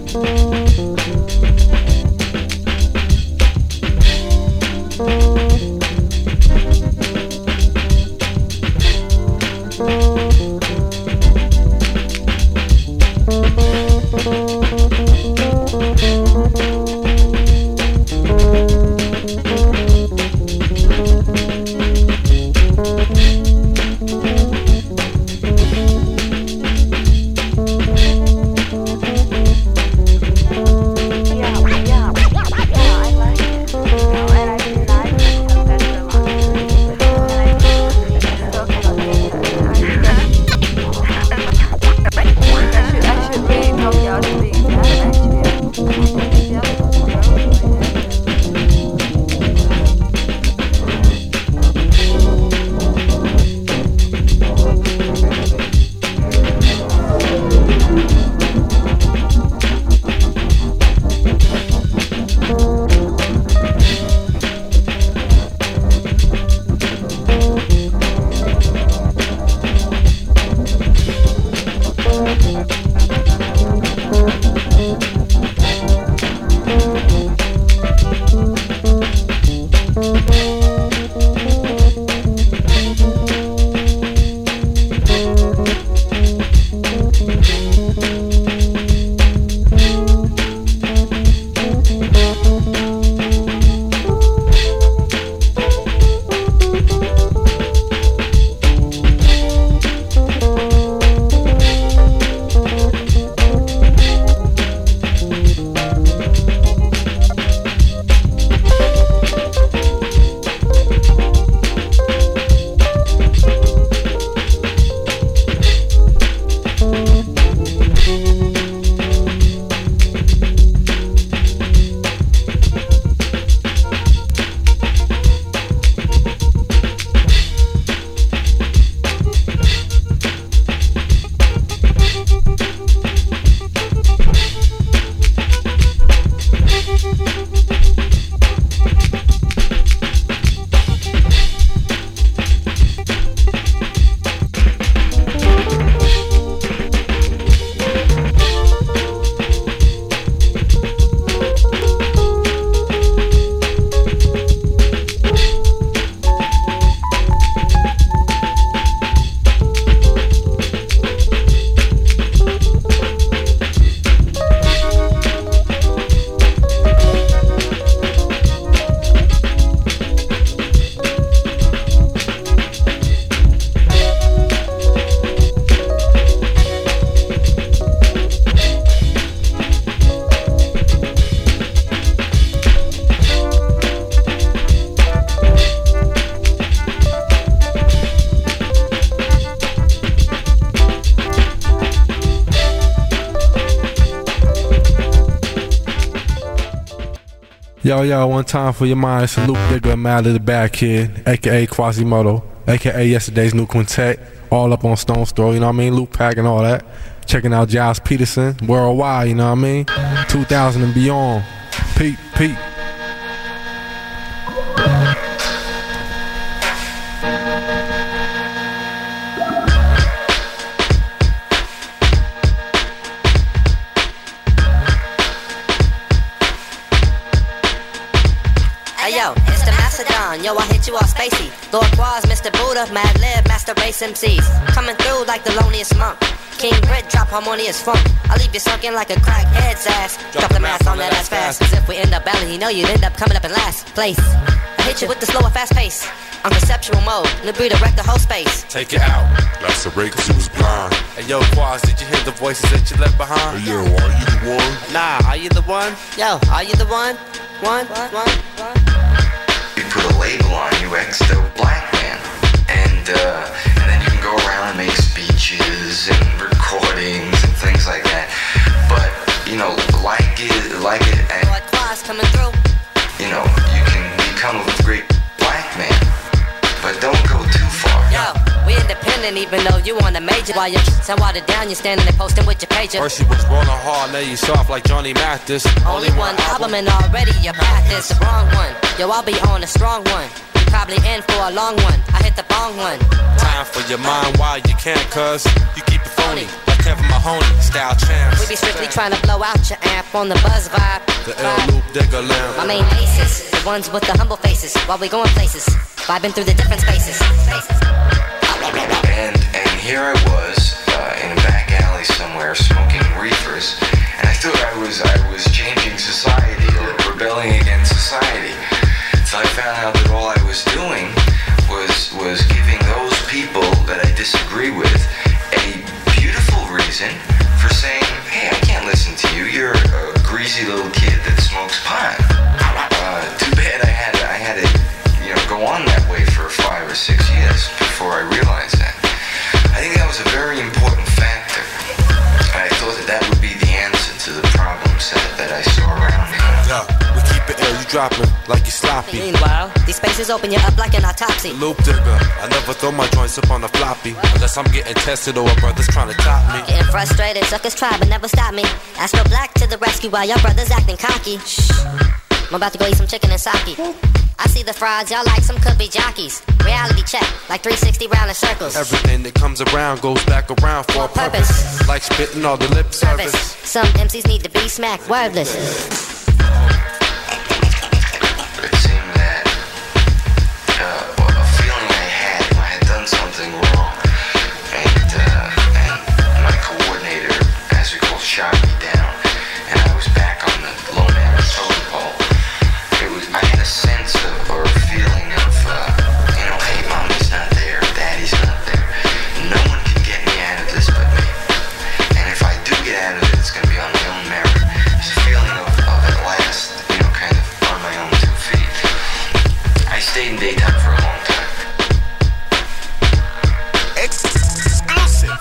Yo, yo, one time for your mind, it's a Luke Digger, Mad of the Bad Kid, aka Quasimodo, aka Yesterday's New Quintet, all up on Stone Store, you know what I mean? Luke Pack and all that. Checking out Giles Peterson, worldwide, you know what I mean? two thousand and beyond. Pete, Pete. Yo, it's the Macedon, yo, I hit you all spacey. Lord Quaz, Mister Buddha, Mad Lib, Master Race M Cs. Coming through like the loneliest monk. King Brit, drop harmonious funk. I leave you sunken like a crackhead's ass. Drop the math on that ass fast. Cause if we end up battling, you know you'd end up coming up in last place. I hit you with the slower fast pace. On conceptual mode, Nabu direct the whole space. Take it out. That's the break, cause you was blind. Hey yo, Quaz, did you hear the voices that you left behind? Hey yo, are you the one? Nah, are you the one? Yo, are you the one? One, one, one, one. You put a label on you, ex the black man, and uh, and then you can go around and make speeches and recordings and things like that. But you know, like it, like it, and like Quaz coming through. You know, you can become a great black man, but don't go too far. Yo, we independent even though you on the major. While you sound watered down, you standing there posting with your pager. First you was rolling hard, now you soft like Johnny Mathis. Only one album and already your path is the wrong one. Yo, I'll be on a strong one. You probably in for a long one. I hit the bong one. Time for your mind, why you can't, cuz you keep it phony. Like Kevin Mahoney, style champs. We be strictly trying to blow out your amp on the buzz vibe. The L Loop Digger Lamb. My main aces, the ones with the humble faces, while we going places, vibing through the different spaces. And and here I was uh, in a back alley somewhere smoking reefers, and I thought I was I was changing society or rebelling against society. So I found out that all I was doing was was giving those people that I disagree with a beautiful reason for saying, hey, I can't listen to you. You're a greasy little kid that smokes pot. Uh, too bad I had I had to you know go on that way for five or six years before I realized that. I think that was a very important factor. I thought that that would be the answer to the problems that, that I saw around me. Yeah, we keep it ill, you dropping like you sloppy. Meanwhile, these spaces open you up like an autopsy. Loop Digger, I never throw my joints up on a floppy unless I'm getting tested or a brother's trying to top me. Getting frustrated, suckers try but never stop me. Astro Black to the rescue while your brother's acting cocky. Shh, I'm about to go eat some chicken and sake. I see the frauds, y'all like some could-be jockeys. Reality check, like three sixty round in circles. Everything that comes around goes back around for a purpose. purpose. Like spitting all the lip service. service. Some M Cs need to be smacked wordless. It seemed that uh, a feeling I had when I had done something wrong, and uh, and my coordinator, as we call, shot me down, and I was back on the low man totem pole. It was I had a sense of or a feeling of uh, you know, hey, mommy's not there, daddy's not there. No one can get me out of this but me. And if I do get out of it, it's gonna be on my own merit. It's a feeling of, of at last, you know, kind of on my own two feet. I stayed in daytime for a long time. Exclusive.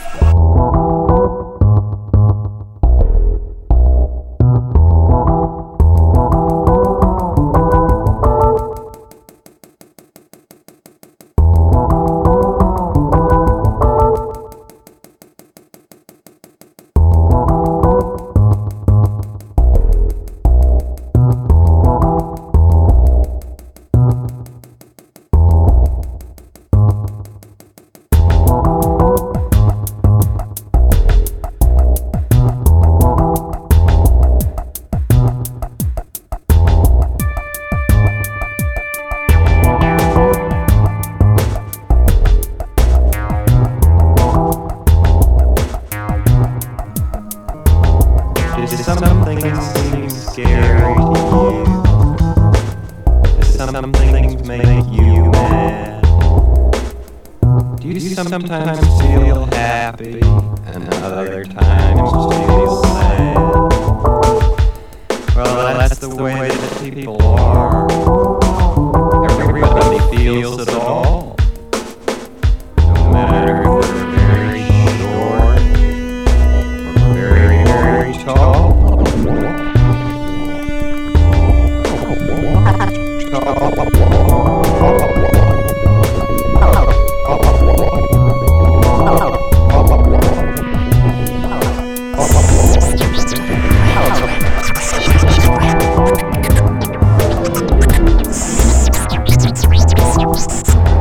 Sometimes feel happy, and other times feel sad. Well, that's the way that people are. Everybody feels it all, no matter if they're very short or very, very tall. Thank you.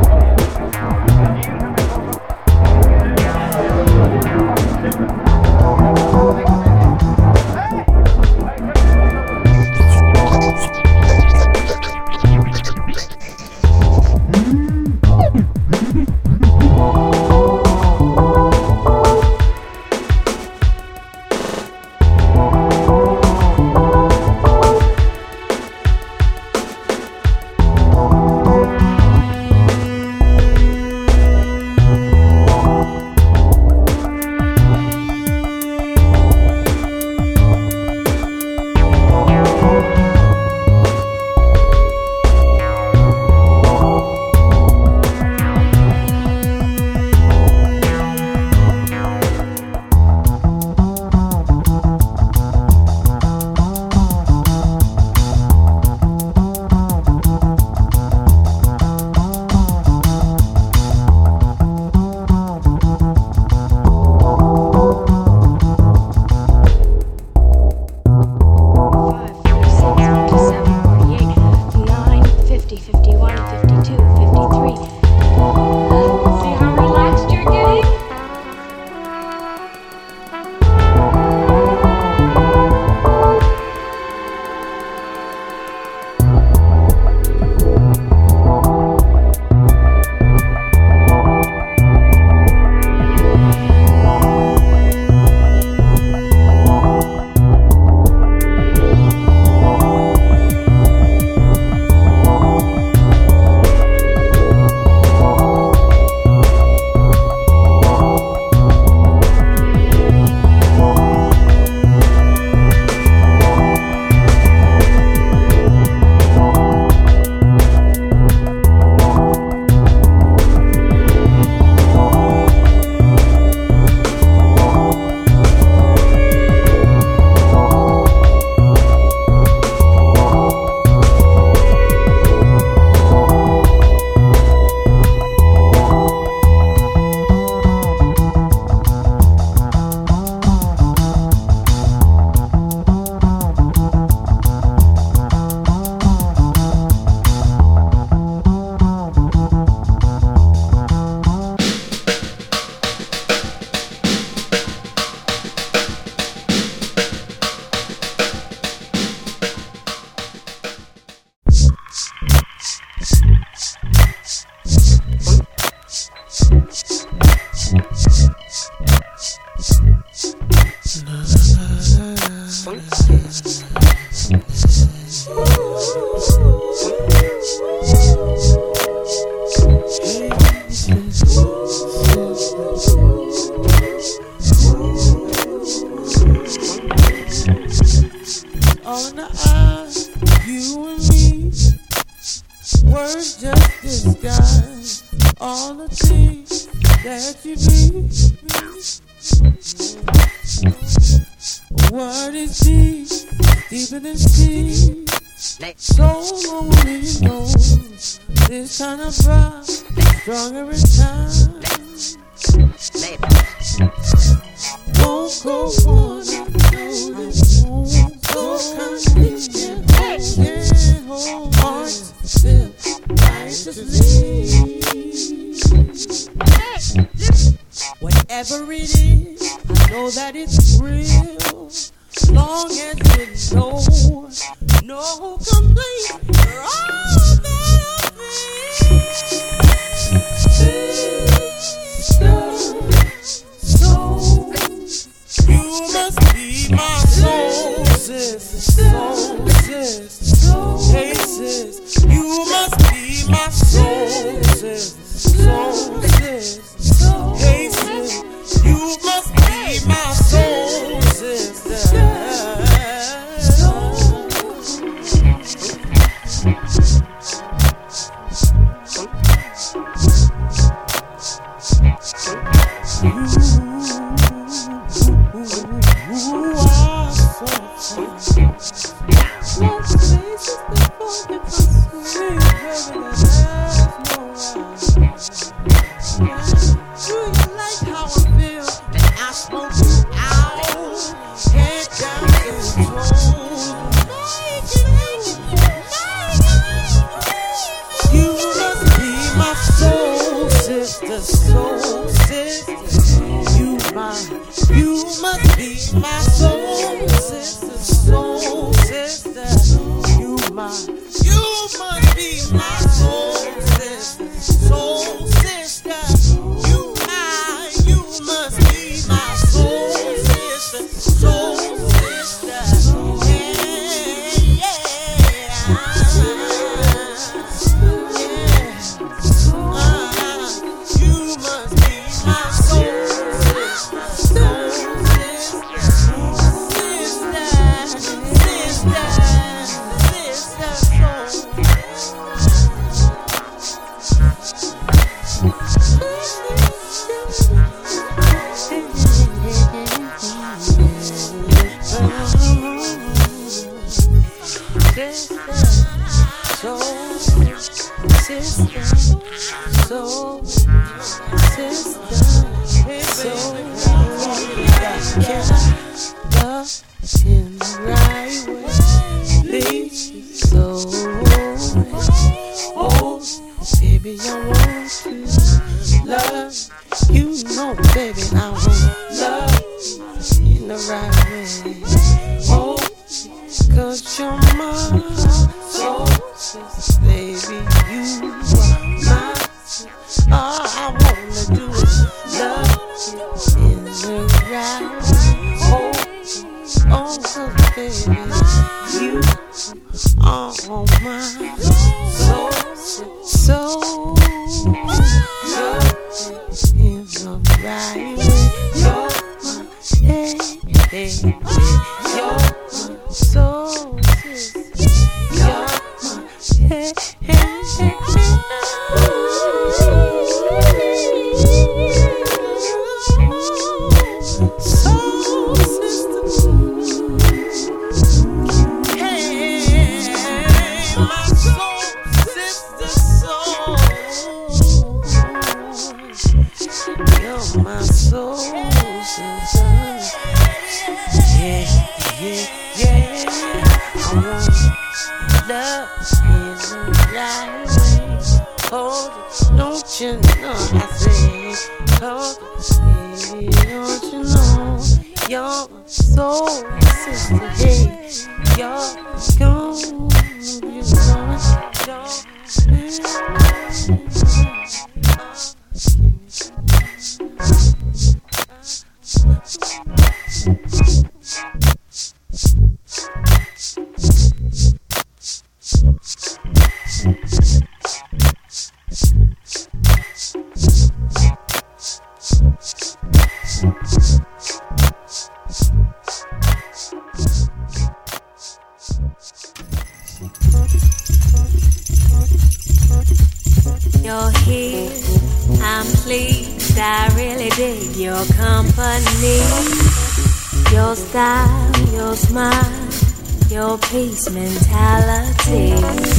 All in the eyes, you and me, words just disguise all the things that you be. What is deep, deeper than sea, so lonely knows this kind of vibe, stronger in time. Won't go on, I know this won't go completely. Yeah, hold heart still, righteously. Whatever it is, I know that it's real. Long as you know, no complaint. You're all that I feel. So, you must be my soul, sis. Soul, sis. Hey, sis. You must be my soul, sis. Soul, sis. Hey, sis. You must be my soul, sister. pleased. I really dig your company. Your style, your smile, your peace mentality.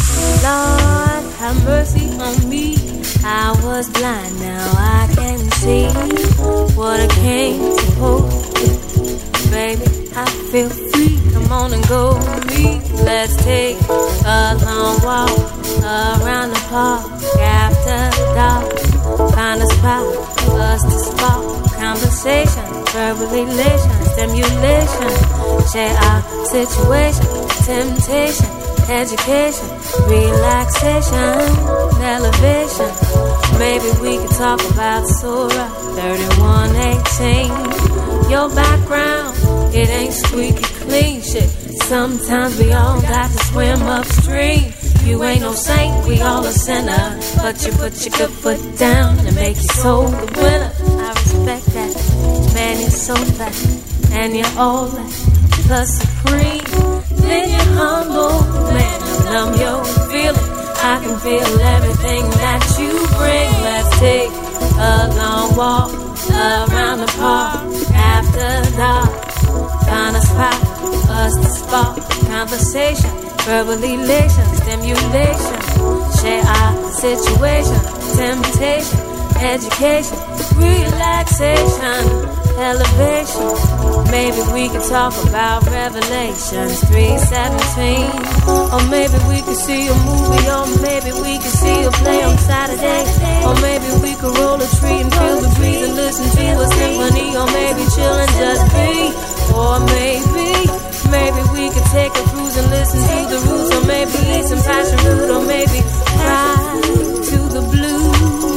Lord, have mercy on me. I was blind, now I can see what I came supposed to. Baby, I feel free. Come on and go with me. Let's take a long walk around the park after dark. Find a spot for us to spark conversation, verbal elation, stimulation. Share our situation, temptation, education, relaxation, elevation. Maybe we could talk about Surah thirty-one eighteen. Your background, it ain't squeaky clean shit. Sometimes we all got to swim upstream. You ain't no saint, we all a sinner. But you put your good foot down and make your soul the winner. I respect that. Man, you're so fat, and you're all that, plus supreme. Then you're humble, man, I'm your feeling. I can feel everything that you bring. Let's take a long walk around the park after dark. Find a spot for us to spark conversation, verbal elation, stimulation. Share our situation, temptation, education, relaxation, elevation. Maybe we could talk about Revelations three seventeen. Or maybe we could see a movie. Or maybe we could see a play on Saturday. Or maybe we could roll a tree and feel the breeze and listen to a symphony. Or maybe chill and just be. Or maybe, maybe we could take a cruise and listen to the roots. Or maybe eat some passion fruit. Or maybe fly to the blue.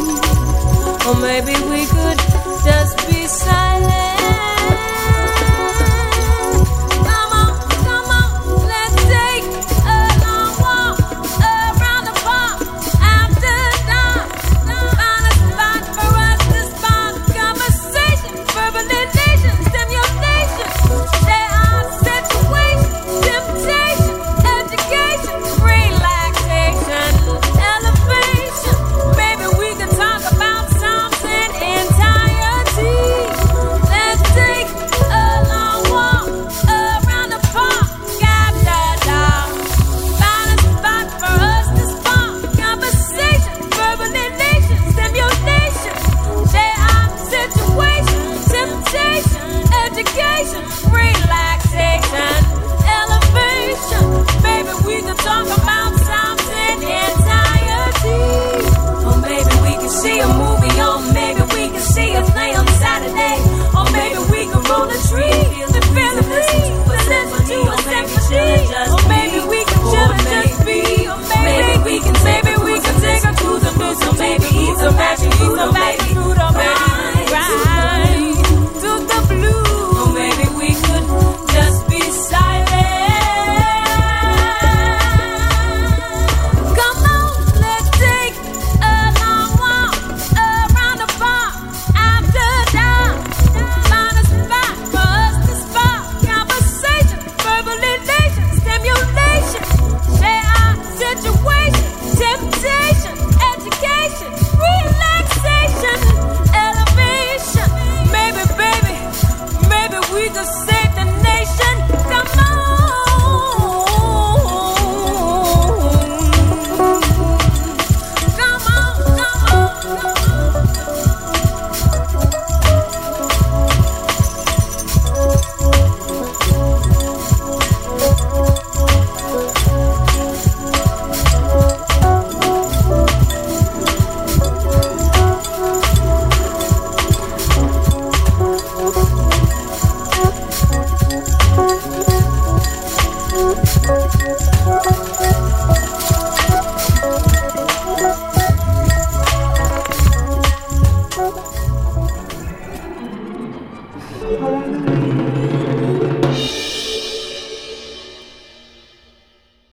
Or maybe we could just be silent. Thank you.